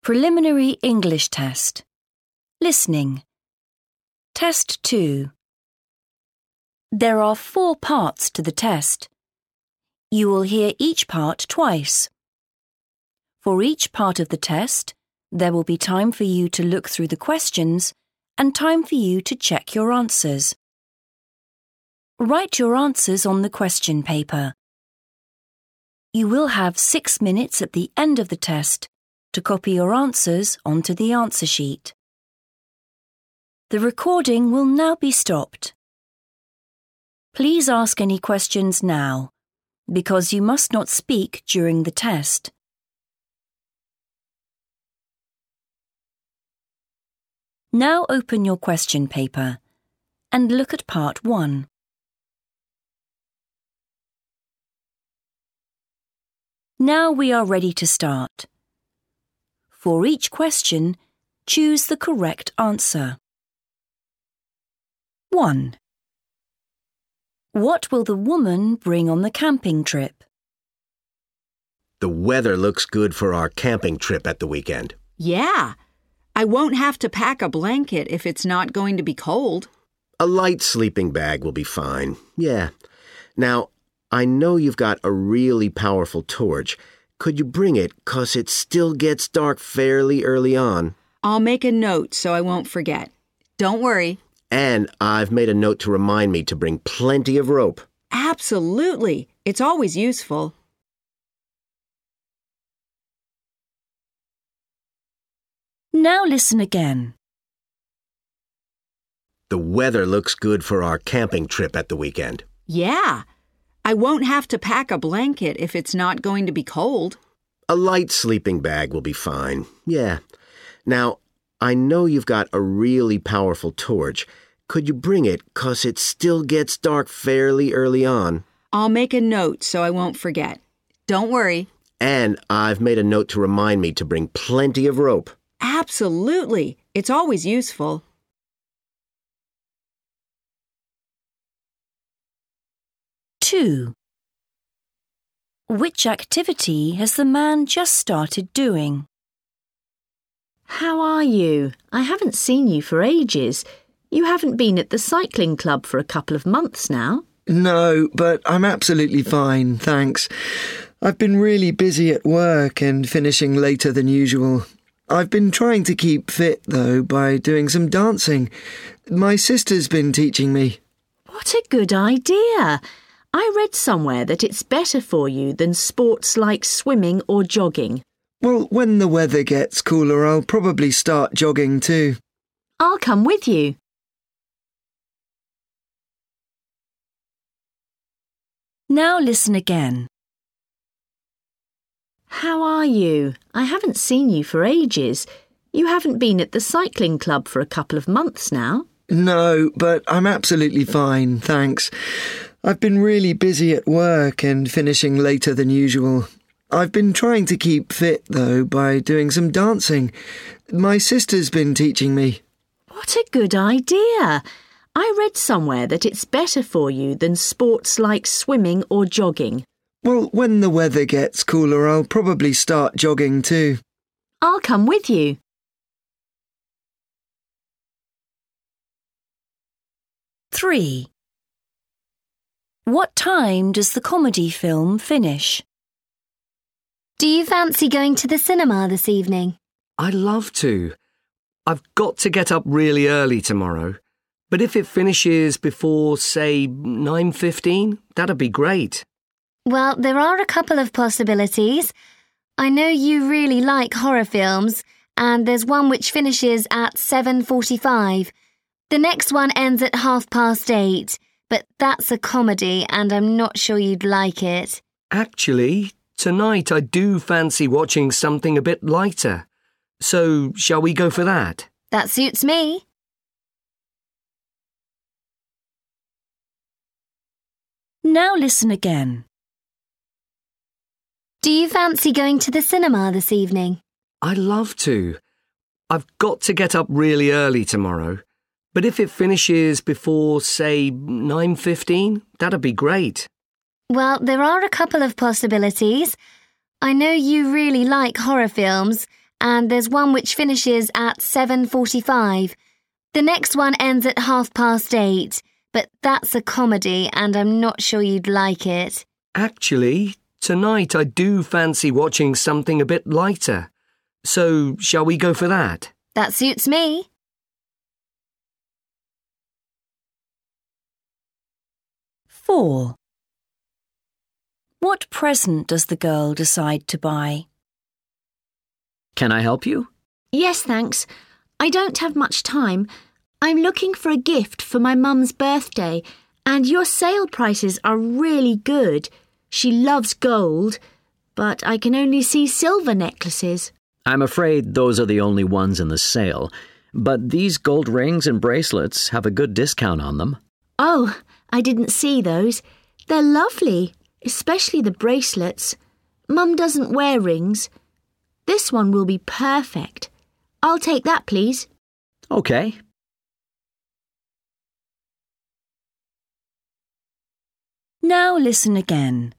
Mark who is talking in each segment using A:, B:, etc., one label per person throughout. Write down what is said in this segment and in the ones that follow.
A: Preliminary English Test. Listening. Test 2. There are 4 parts to the test. You will hear each part twice. For each part of the test, there will be time for you to look through the questions and time for you to check your answers. Write your answers on the question paper. You will have 6 minutes at the end of the test to copy your answers onto the answer sheet. The recording will now be stopped. Please ask any questions now, because you must not speak during the test. Now open your question paper and look at part 1. Now we are ready to start. For each question, choose the correct answer. 1. What will the woman bring on the camping trip?
B: The weather looks good for our camping trip at the weekend.
C: Yeah. I won't have to pack a blanket if it's not going to be cold.
B: A light sleeping bag will be fine. Yeah. Now, I know you've got a really powerful torch. Could you bring it, 'cause it still gets dark fairly early on?
C: I'll make a note so I won't forget. Don't worry.
B: And I've made a note to remind me to bring plenty of rope.
C: Absolutely. It's always useful.
A: Now listen again.
B: The weather looks good for our camping trip at the weekend.
C: Yeah. I won't have to pack a blanket if it's not going to be cold.
B: A light sleeping bag will be fine. Yeah. Now, I know you've got a really powerful torch. Could you bring it, 'cause it still gets dark fairly early on?
C: I'll make a note so I won't forget. Don't worry.
B: And I've made a note to remind me to bring plenty of rope.
C: Absolutely. It's always useful.
A: Two. Which activity has the man just started doing?
D: How are you? I haven't seen you for ages. You haven't been at the cycling club for a couple of months now.
E: No, but I'm absolutely fine, thanks. I've been really busy at work and finishing later than usual. I've been trying to keep fit, though, by doing some dancing. My sister's been teaching me.
D: What a good idea! I read somewhere that it's better for you than sports like swimming or jogging.
E: Well, when the weather gets cooler, I'll probably start jogging too.
D: I'll come with you.
A: Now listen again.
D: How are you? I haven't seen you for ages. You haven't been at the cycling club for a couple of months now.
E: No, but I'm absolutely fine, thanks. I've been really busy at work and finishing later than usual. I've been trying to keep fit, though, by doing some dancing. My sister's been teaching me.
D: What a good idea! I read somewhere that it's better for you than sports like swimming or jogging.
E: Well, when the weather gets cooler, I'll probably start jogging too.
D: I'll come with you.
A: Three. What time does the comedy film finish?
F: Do you fancy going to the cinema this evening?
G: I'd love to. I've got to get up really early tomorrow. But if it finishes before, say, 9:15, that'd be great.
F: Well, there are a couple of possibilities. I know you really like horror films, and there's one which finishes at 7:45. The next one ends at 8:30, but that's a comedy and I'm not sure you'd like it.
G: Actually, tonight I do fancy watching something a bit lighter. So, shall we go for that?
F: That suits me.
A: Now listen again.
F: Do you fancy going to the cinema this evening?
G: I'd love to. I've got to get up really early tomorrow. But if it finishes before, say, 9:15, that'd be great.
F: Well, there are a couple of possibilities. I know you really like horror films, and there's one which finishes at 7:45. The next one ends at 8:30, but that's a comedy and I'm not sure you'd like it.
G: Actually, tonight I do fancy watching something a bit lighter. So, shall we go for that?
F: That suits me.
A: Four. What present does the girl decide to buy?
H: Can I help you?
D: Yes, thanks. I don't have much time. I'm looking for a gift for my mum's birthday, and your sale prices are really good. She loves gold, but I can only see silver necklaces.
H: I'm afraid those are the only ones in the sale, but these gold rings and bracelets have a good discount on them.
D: Oh, I didn't see those. They're lovely, especially the bracelets. Mum doesn't wear rings. This one will be perfect. I'll take that, please.
H: Okay.
A: Now listen again.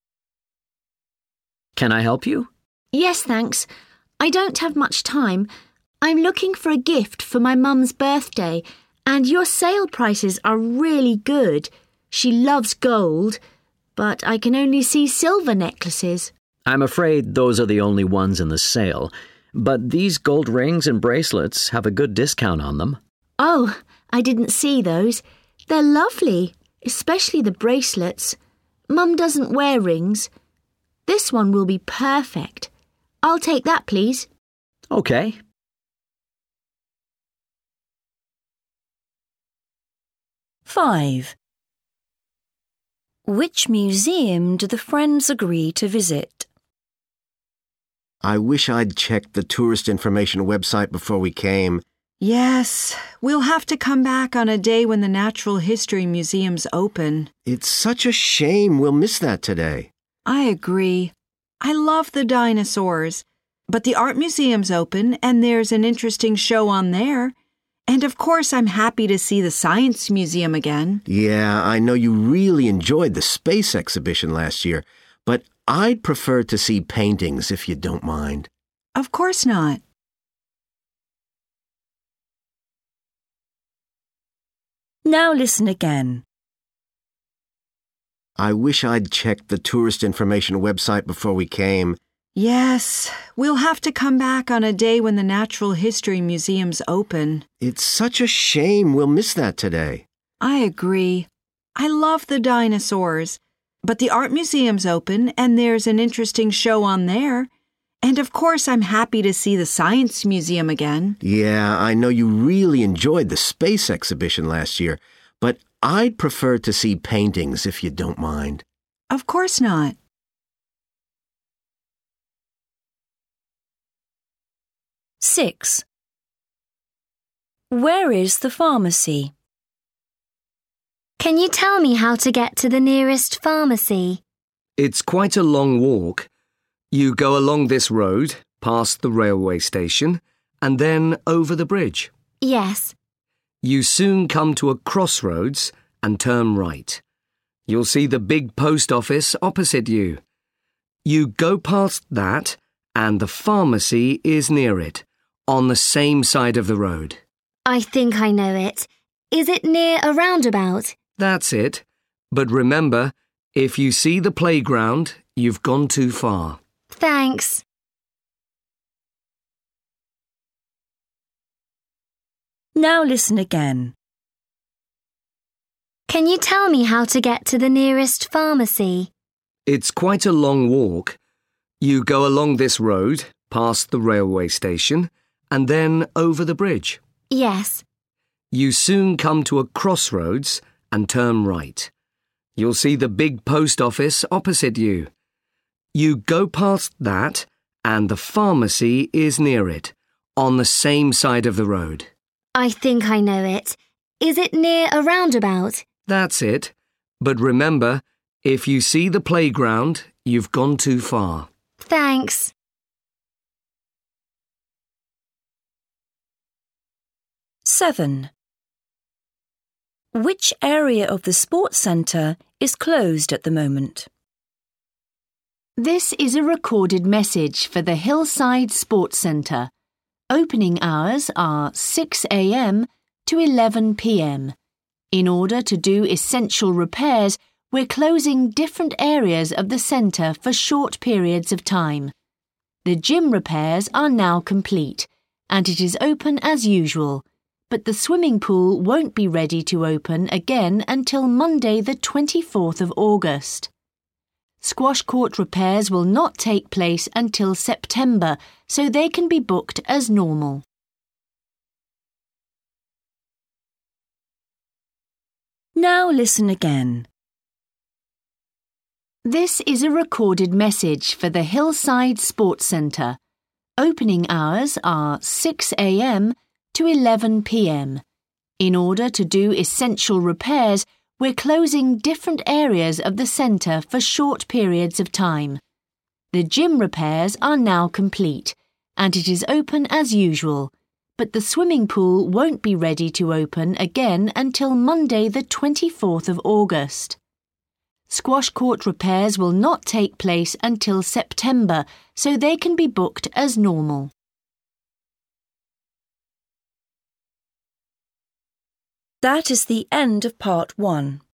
H: Can I help you?
D: Yes, thanks. I don't have much time. I'm looking for a gift for my mum's birthday, and your sale prices are really good. She loves gold, but I can only see silver necklaces.
H: I'm afraid those are the only ones in the sale, but these gold rings and bracelets have a good discount on them.
D: Oh, I didn't see those. They're lovely, especially the bracelets. Mum doesn't wear rings. This one will be perfect. I'll take that, please.
H: Okay.
A: Five. Which museum do the friends agree to visit?
B: I wish I'd checked the tourist information website before we came.
C: Yes, we'll have to come back on a day when the Natural History Museum's open.
B: It's such a shame we'll miss that today.
C: I agree. I love the dinosaurs. But the art museum's open and there's an interesting show on there. And of course, I'm happy to see the Science Museum again.
B: Yeah, I know you really enjoyed the space exhibition last year, but I'd prefer to see paintings if you don't mind.
C: Of course not.
A: Now listen again.
B: I wish I'd checked the tourist information website before we came.
C: Yes, we'll have to come back on a day when the Natural History Museum's open.
B: It's such a shame we'll miss that today.
C: I agree. I love the dinosaurs. But the art museum's open and there's an interesting show on there. And of course, I'm happy to see the Science Museum again.
B: Yeah, I know you really enjoyed the space exhibition last year, but I'd prefer to see paintings if you don't mind.
C: Of course not.
A: Six. Where is the pharmacy?
F: Can you tell me how to get to the nearest pharmacy?
G: It's quite a long walk. You go along this road, past the railway station, and then over the bridge.
F: Yes.
G: You soon come to a crossroads and turn right. You'll see the big post office opposite you. You go past that, and the pharmacy is near it, on the same side of the road.
F: I think I know it. Is it near a roundabout?
G: That's it. But remember, if you see the playground, you've gone too far.
F: Thanks.
A: Now listen again.
F: Can you tell me how to get to the nearest pharmacy?
G: It's quite a long walk. You go along this road, past the railway station, and then over the bridge.
F: Yes.
G: You soon come to a crossroads and turn right. You'll see the big post office opposite you. You go past that, and the pharmacy is near it, on the same side of the road.
F: I think I know it. Is it near a roundabout?
G: That's it. But remember, if you see the playground, you've gone too far.
F: Thanks.
A: Seven. Which area of the sports centre is closed at the moment?
I: This is a recorded message for the Hillside Sports Centre. Opening hours are 6 a.m. to 11 p.m. In order to do essential repairs, we're closing different areas of the centre for short periods of time. The gym repairs are now complete, and it is open as usual, but the swimming pool won't be ready to open again until Monday the 24th of August. Squash court repairs will not take place until September, so they can be booked as normal.
A: Now listen again.
I: This is a recorded message for the Hillside Sports Centre. Opening hours are 6 a.m. to 11 p.m. In order to do essential repairs, we're closing different areas of the centre for short periods of time. The gym repairs are now complete, and it is open as usual, but the swimming pool won't be ready to open again until Monday the 24th of August. Squash court repairs will not take place until September, so they can be booked as normal.
A: That is the end of part 1.